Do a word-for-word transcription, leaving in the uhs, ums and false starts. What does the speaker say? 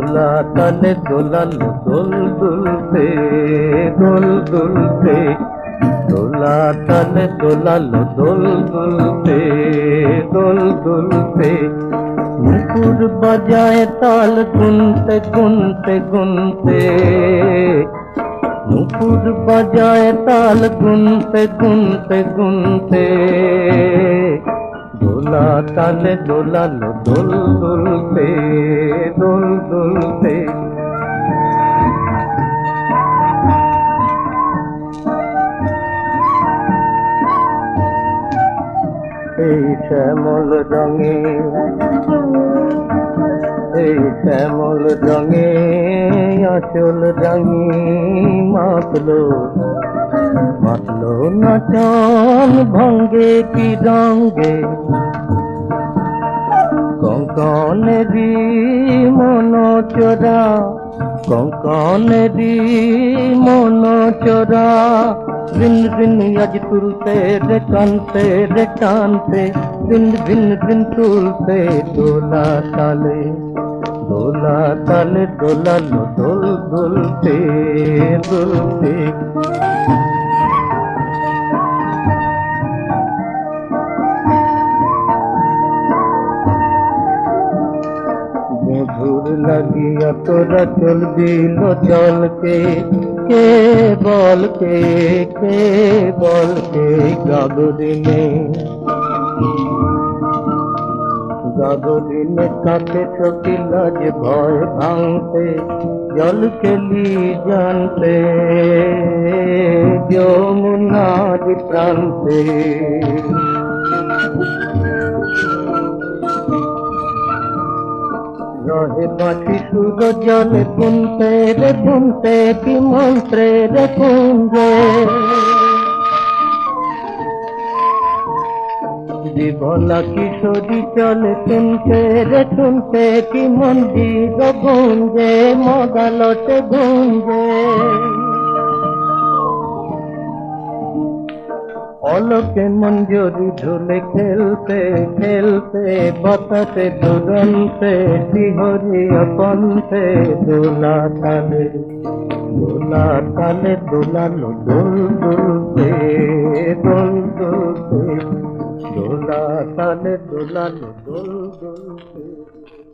দোলা তালে দোলালো দোল দুলতে দোল দুলতে, দোলা তালে দোলালো দোল দুলতে দোল দুলতে। নুপুর বাজায় তাল গুনতে গুনতে গুনতে, নুপুর বাজায় তাল গুনতে গুনতে গুনতে। দোলা তালে দোলালো দোল দুলতে দোল দুলতে। এই শ্যামল রঙে, এই শ্যামল রঙে আঁচল রাঙি মাতলো মাতলো নাচন ভঙ্গে কি রঙ্গে। কঙ্কনেরি মন চোরা, কঙ্কনেরি মন চোরা। ভিন ভিন আজ তুলতে রে টানতে রে টানতে, ভিন ভিন ভিন তুলতে দোলা তালে দোলা তালে দোলালো দোল দুলতে দুলতে। মধুর লাগিয়া তোরা চলবি চলকে, কে বলকে কে বলকে গাগরিনে গাগরিনে কাছে চকিলা যে ভয় ভাঙতে, জল খেলি জানতে যমুনার প্রান্তে। রহে বাঁচি সুর জলে বুনতে রে বুনতে কি মন্ত্রে রে কুঞ্জে। জীবলা কিশোরী চলে শুনতে রে শুনতে কি মন্দির গুঞ্জে মগালতে গুঞ্জে। অলোকে মঞ্জুরি ঝুলে খেলতে খেলতে, বাতাসে দুরন্তে শিহরিয়া পন্থে। দোলা তালে দোলা তালে দোলালো দোল দুলতে দোল দুলতে, দোলা তালে দোলালো দোল দুলতে।